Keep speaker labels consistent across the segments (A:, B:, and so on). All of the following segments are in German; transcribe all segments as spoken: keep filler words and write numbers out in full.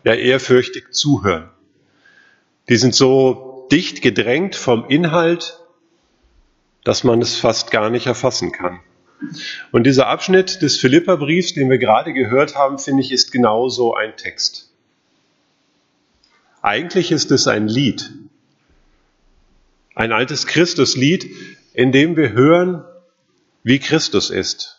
A: ja ehrfürchtig zuhören. Die sind so dicht gedrängt vom Inhalt, dass man es fast gar nicht erfassen kann. Und dieser Abschnitt des Philipperbriefs, den wir gerade gehört haben, finde ich, ist genauso ein Text. Eigentlich ist es ein Lied, ein altes Christuslied, in dem wir hören, wie Christus ist.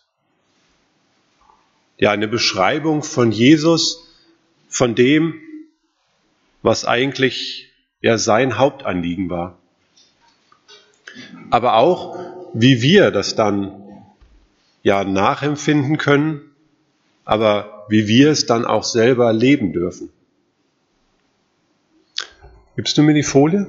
A: Ja, eine Beschreibung von Jesus, von dem, was eigentlich ja sein Hauptanliegen war. Aber auch, wie wir das dann ja nachempfinden können, aber wie wir es dann auch selber leben dürfen. Gibst du mir die Folie?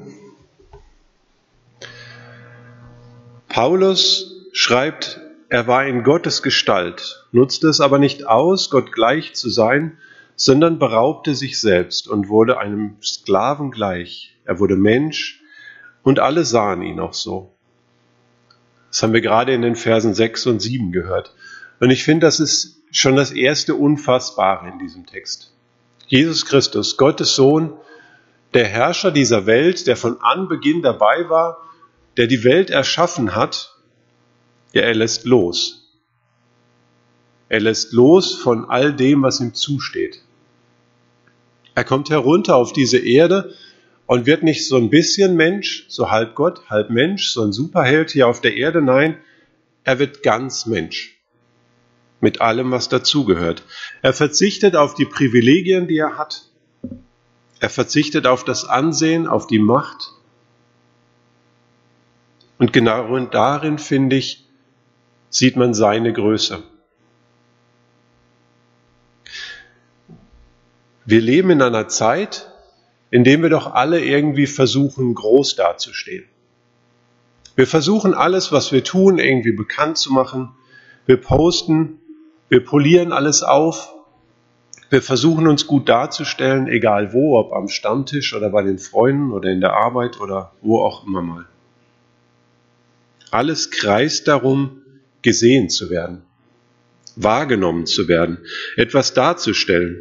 A: Paulus schreibt, er war in Gottes Gestalt, nutzte es aber nicht aus, Gott gleich zu sein, sondern beraubte sich selbst und wurde einem Sklaven gleich. Er wurde Mensch und alle sahen ihn auch so. Das haben wir gerade in den Versen sechs und sieben gehört. Und ich finde, das ist schon das erste Unfassbare in diesem Text. Jesus Christus, Gottes Sohn, der Herrscher dieser Welt, der von Anbeginn dabei war, der die Welt erschaffen hat, ja, er lässt los. Er lässt los von all dem, was ihm zusteht. Er kommt herunter auf diese Erde und wird nicht so ein bisschen Mensch, so halb Gott, halb Mensch, so ein Superheld hier auf der Erde. Nein, er wird ganz Mensch. Mit allem, was dazugehört. Er verzichtet auf die Privilegien, die er hat. Er verzichtet auf das Ansehen, auf die Macht. Und genau darin, finde ich, sieht man seine Größe. Wir leben in einer Zeit, in der wir doch alle irgendwie versuchen, groß dazustehen. Wir versuchen alles, was wir tun, irgendwie bekannt zu machen. Wir posten, wir polieren alles auf. Wir versuchen uns gut darzustellen, egal wo, ob am Stammtisch oder bei den Freunden oder in der Arbeit oder wo auch immer mal. Alles kreist darum, gesehen zu werden, wahrgenommen zu werden, etwas darzustellen.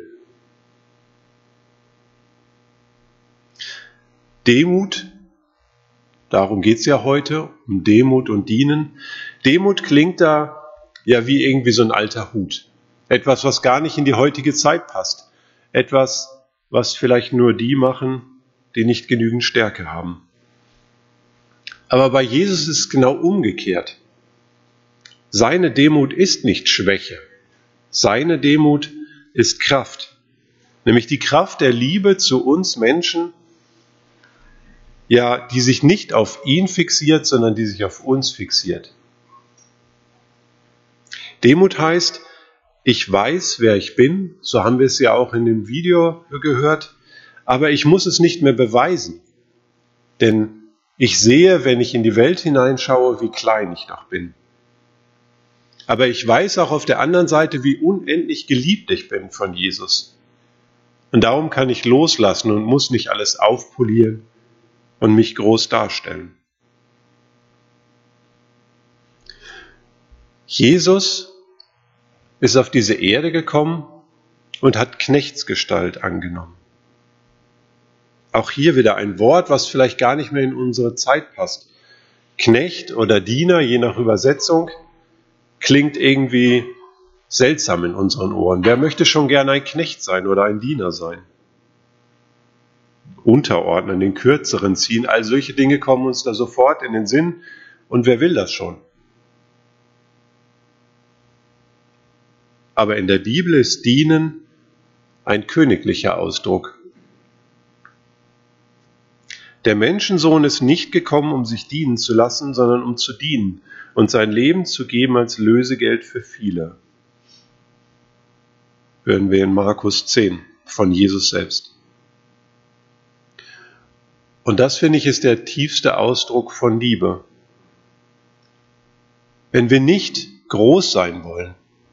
A: Demut, darum geht es ja heute, um Demut und Dienen. Demut klingt da ja wie irgendwie so ein alter Hut. Etwas, was gar nicht in die heutige Zeit passt. Etwas, was vielleicht nur die machen, die nicht genügend Stärke haben. Aber bei Jesus ist es genau umgekehrt. Seine Demut ist nicht Schwäche. Seine Demut ist Kraft. Nämlich die Kraft der Liebe zu uns Menschen, ja, die sich nicht auf ihn fixiert, sondern die sich auf uns fixiert. Demut heißt, ich weiß, wer ich bin, so haben wir es ja auch in dem Video gehört, aber ich muss es nicht mehr beweisen. Denn ich sehe, wenn ich in die Welt hineinschaue, wie klein ich doch bin. Aber ich weiß auch auf der anderen Seite, wie unendlich geliebt ich bin von Jesus. Und darum kann ich loslassen und muss nicht alles aufpolieren und mich groß darstellen. Jesus ist auf diese Erde gekommen und hat Knechtsgestalt angenommen. Auch hier wieder ein Wort, was vielleicht gar nicht mehr in unsere Zeit passt. Knecht oder Diener, je nach Übersetzung, klingt irgendwie seltsam in unseren Ohren. Wer möchte schon gerne ein Knecht sein oder ein Diener sein? Unterordnen, den Kürzeren ziehen, all solche Dinge kommen uns da sofort in den Sinn. Und wer will das schon? Aber in der Bibel ist Dienen ein königlicher Ausdruck. Der Menschensohn ist nicht gekommen, um sich dienen zu lassen, sondern um zu dienen und sein Leben zu geben als Lösegeld für viele. Hören wir in Markus zehn von Jesus selbst. Und das, finde ich, ist der tiefste Ausdruck von Liebe. Wenn wir nicht groß sein wollen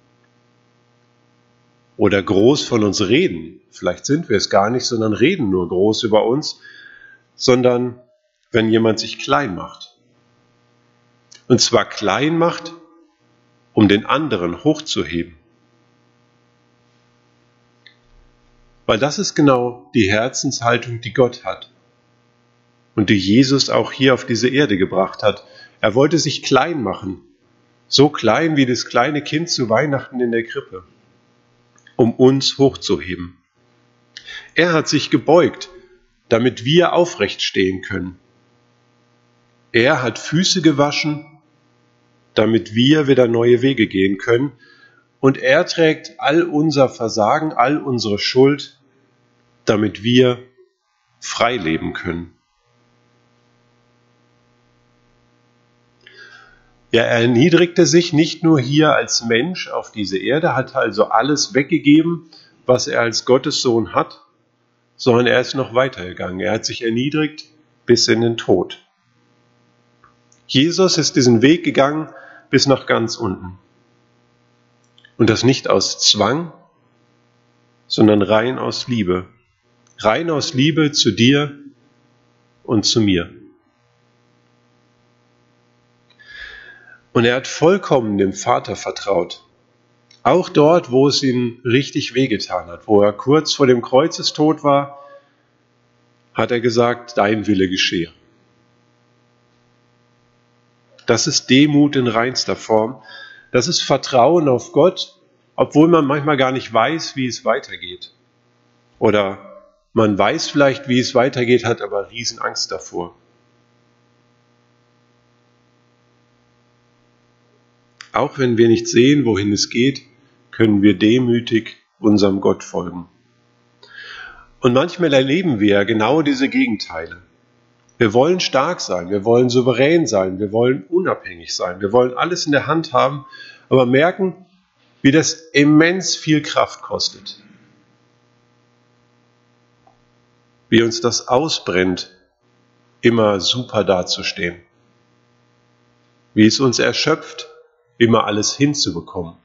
A: oder groß von uns reden, vielleicht sind wir es gar nicht, sondern reden nur groß über uns, sondern wenn jemand sich klein macht. Und zwar klein macht, um den anderen hochzuheben. Weil das ist genau die Herzenshaltung, die Gott hat und die Jesus auch hier auf diese Erde gebracht hat. Er wollte sich klein machen, so klein wie das kleine Kind zu Weihnachten in der Krippe, um uns hochzuheben. Er hat sich gebeugt, damit wir aufrecht stehen können. Er hat Füße gewaschen, damit wir wieder neue Wege gehen können. Und er trägt all unser Versagen, all unsere Schuld, damit wir frei leben können. Ja, er erniedrigte sich nicht nur hier als Mensch auf diese Erde, hat also alles weggegeben, was er als Gottes Sohn hat, sondern er ist noch weitergegangen. Er hat sich erniedrigt bis in den Tod. Jesus ist diesen Weg gegangen bis nach ganz unten. Und das nicht aus Zwang, sondern rein aus Liebe. Rein aus Liebe zu dir und zu mir. Und er hat vollkommen dem Vater vertraut. Auch dort, wo es ihm richtig wehgetan hat, wo er kurz vor dem Kreuzestod war, hat er gesagt, dein Wille geschehe. Das ist Demut in reinster Form. Das ist Vertrauen auf Gott, obwohl man manchmal gar nicht weiß, wie es weitergeht. Oder man weiß vielleicht, wie es weitergeht, hat aber Riesenangst davor. Auch wenn wir nicht sehen, wohin es geht, können wir demütig unserem Gott folgen. Und manchmal erleben wir ja genau diese Gegenteile. Wir wollen stark sein, wir wollen souverän sein, wir wollen unabhängig sein, wir wollen alles in der Hand haben, aber merken, wie das immens viel Kraft kostet. Wie uns das ausbrennt, immer super dazustehen. Wie es uns erschöpft, immer alles hinzubekommen.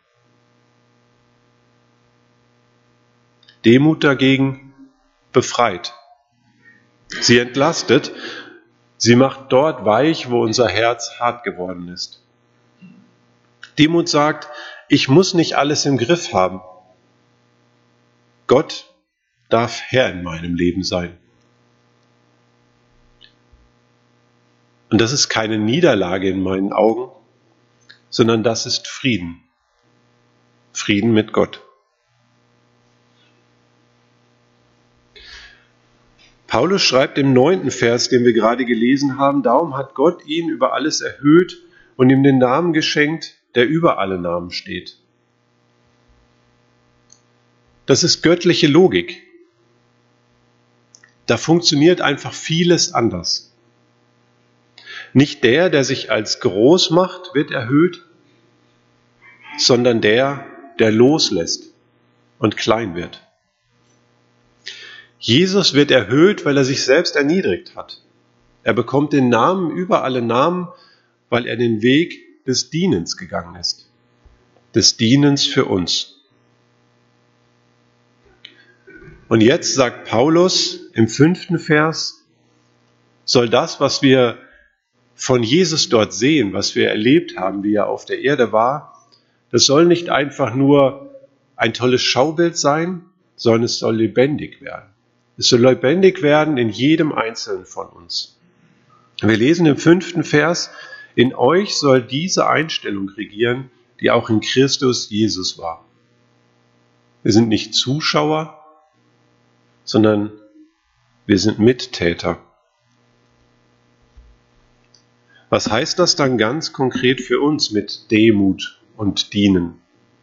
A: Demut dagegen befreit. Sie entlastet, sie macht dort weich, wo unser Herz hart geworden ist. Demut sagt, ich muss nicht alles im Griff haben. Gott darf Herr in meinem Leben sein. Und das ist keine Niederlage in meinen Augen, sondern das ist Frieden. Frieden mit Gott. Paulus schreibt im neunten Vers, den wir gerade gelesen haben, darum hat Gott ihn über alles erhöht und ihm den Namen geschenkt, der über alle Namen steht. Das ist göttliche Logik. Da funktioniert einfach vieles anders. Nicht der, der sich als groß macht, wird erhöht, sondern der, der loslässt und klein wird. Jesus wird erhöht, weil er sich selbst erniedrigt hat. Er bekommt den Namen über alle Namen, weil er den Weg des Dienens gegangen ist. Des Dienens für uns. Und jetzt sagt Paulus im fünften Vers, soll das, was wir von Jesus dort sehen, was wir erlebt haben, wie er auf der Erde war, das soll nicht einfach nur ein tolles Schaubild sein, sondern es soll lebendig werden. Es soll lebendig werden in jedem Einzelnen von uns. Wir lesen im fünften Vers, in euch soll diese Einstellung regieren, die auch in Christus Jesus war. Wir sind nicht Zuschauer, sondern wir sind Mittäter. Was heißt das dann ganz konkret für uns mit Demut und Dienen?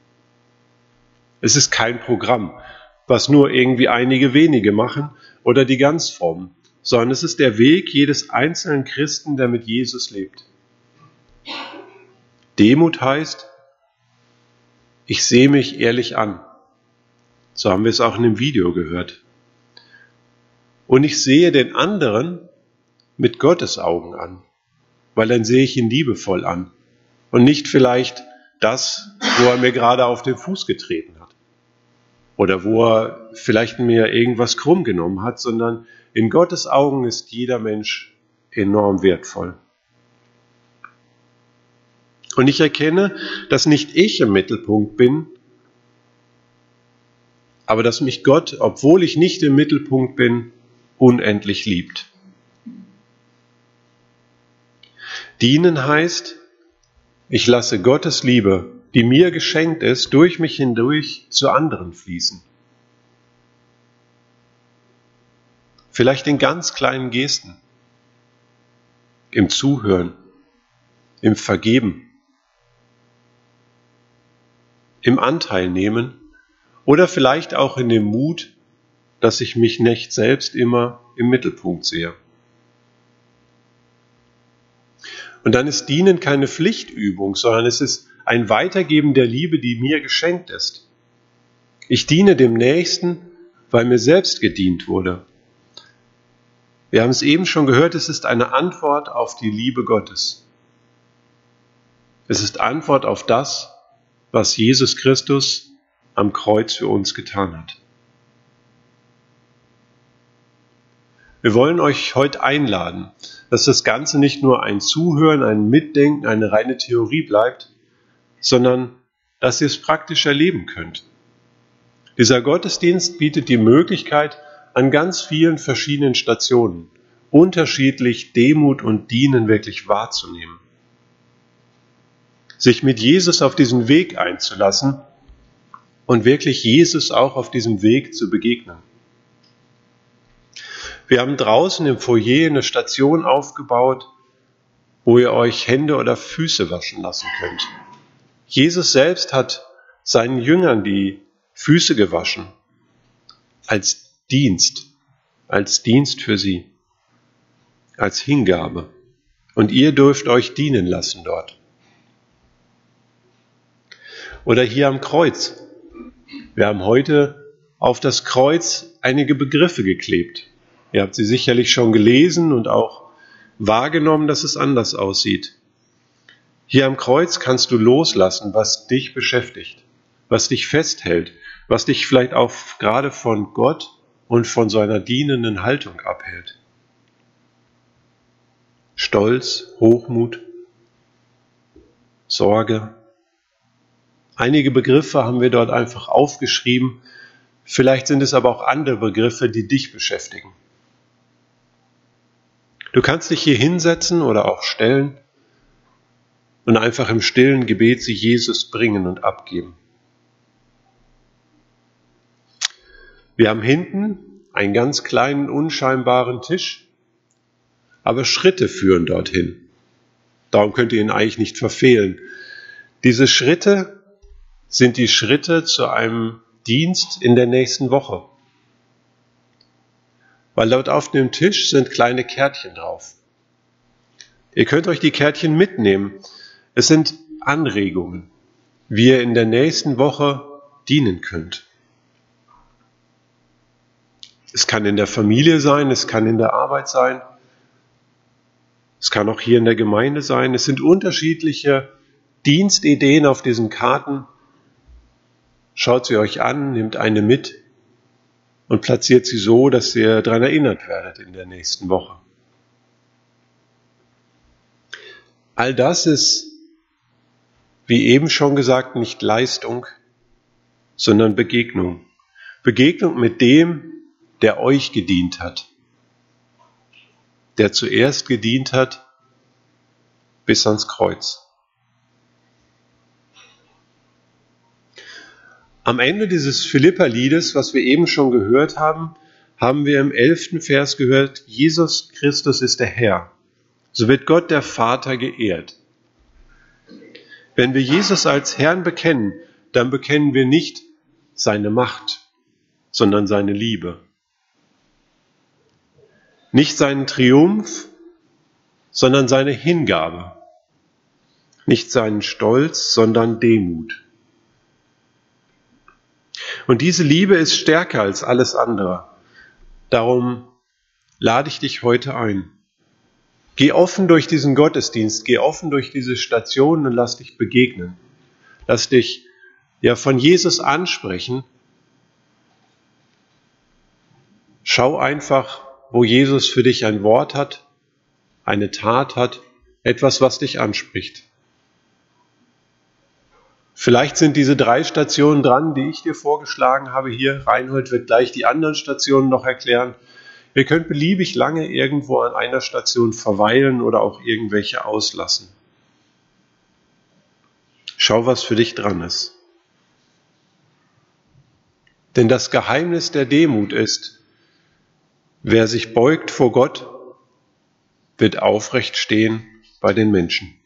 A: Es ist kein Programm, was nur irgendwie einige wenige machen oder die Ganzfrommen, sondern es ist der Weg jedes einzelnen Christen, der mit Jesus lebt. Demut heißt, ich sehe mich ehrlich an. So haben wir es auch in dem Video gehört. Und ich sehe den anderen mit Gottes Augen an, weil dann sehe ich ihn liebevoll an und nicht vielleicht das, wo er mir gerade auf den Fuß getreten hat. Oder wo er vielleicht mir irgendwas krumm genommen hat, sondern in Gottes Augen ist jeder Mensch enorm wertvoll. Und ich erkenne, dass nicht ich im Mittelpunkt bin, aber dass mich Gott, obwohl ich nicht im Mittelpunkt bin, unendlich liebt. Dienen heißt, ich lasse Gottes Liebe, die mir geschenkt ist, durch mich hindurch zu anderen fließen. Vielleicht in ganz kleinen Gesten, im Zuhören, im Vergeben, im Anteil nehmen oder vielleicht auch in dem Mut, dass ich mich nicht selbst immer im Mittelpunkt sehe. Und dann ist Dienen keine Pflichtübung, sondern es ist ein Weitergeben der Liebe, die mir geschenkt ist. Ich diene dem Nächsten, weil mir selbst gedient wurde. Wir haben es eben schon gehört, es ist eine Antwort auf die Liebe Gottes. Es ist Antwort auf das, was Jesus Christus am Kreuz für uns getan hat. Wir wollen euch heute einladen, dass das Ganze nicht nur ein Zuhören, ein Mitdenken, eine reine Theorie bleibt, sondern dass ihr es praktisch erleben könnt. Dieser Gottesdienst bietet die Möglichkeit, an ganz vielen verschiedenen Stationen unterschiedlich Demut und Dienen wirklich wahrzunehmen. Sich mit Jesus auf diesen Weg einzulassen und wirklich Jesus auch auf diesem Weg zu begegnen. Wir haben draußen im Foyer eine Station aufgebaut, wo ihr euch Hände oder Füße waschen lassen könnt. Jesus selbst hat seinen Jüngern die Füße gewaschen, als Dienst, als Dienst für sie, als Hingabe. Und ihr dürft euch dienen lassen dort. Oder hier am Kreuz. Wir haben heute auf das Kreuz einige Begriffe geklebt. Ihr habt sie sicherlich schon gelesen und auch wahrgenommen, dass es anders aussieht. Hier am Kreuz kannst du loslassen, was dich beschäftigt, was dich festhält, was dich vielleicht auch gerade von Gott und von seiner dienenden Haltung abhält. Stolz, Hochmut, Sorge. Einige Begriffe haben wir dort einfach aufgeschrieben. Vielleicht sind es aber auch andere Begriffe, die dich beschäftigen. Du kannst dich hier hinsetzen oder auch stellen und einfach im stillen Gebet sie Jesus bringen und abgeben. Wir haben hinten einen ganz kleinen, unscheinbaren Tisch, aber Schritte führen dorthin. Darum könnt ihr ihn eigentlich nicht verfehlen. Diese Schritte sind die Schritte zu einem Dienst in der nächsten Woche. Weil dort auf dem Tisch sind kleine Kärtchen drauf. Ihr könnt euch die Kärtchen mitnehmen. Es sind Anregungen, wie ihr in der nächsten Woche dienen könnt. Es kann in der Familie sein, es kann in der Arbeit sein, es kann auch hier in der Gemeinde sein. Es sind unterschiedliche Dienstideen auf diesen Karten. Schaut sie euch an, nehmt eine mit und platziert sie so, dass ihr daran erinnert werdet in der nächsten Woche. All das ist, wie eben schon gesagt, nicht Leistung, sondern Begegnung. Begegnung mit dem, der euch gedient hat. Der zuerst gedient hat bis ans Kreuz. Am Ende dieses Philipperliedes, was wir eben schon gehört haben, haben wir im elften Vers gehört, Jesus Christus ist der Herr. So wird Gott der Vater geehrt. Wenn wir Jesus als Herrn bekennen, dann bekennen wir nicht seine Macht, sondern seine Liebe. Nicht seinen Triumph, sondern seine Hingabe. Nicht seinen Stolz, sondern Demut. Und diese Liebe ist stärker als alles andere. Darum lade ich dich heute ein. Geh offen durch diesen Gottesdienst, geh offen durch diese Stationen und lass dich begegnen. Lass dich ja von Jesus ansprechen. Schau einfach, wo Jesus für dich ein Wort hat, eine Tat hat, etwas, was dich anspricht. Vielleicht sind diese drei Stationen dran, die ich dir vorgeschlagen habe hier. Reinhold wird gleich die anderen Stationen noch erklären. Ihr könnt beliebig lange irgendwo an einer Station verweilen oder auch irgendwelche auslassen. Schau, was für dich dran ist. Denn das Geheimnis der Demut ist, wer sich beugt vor Gott, wird aufrecht stehen bei den Menschen.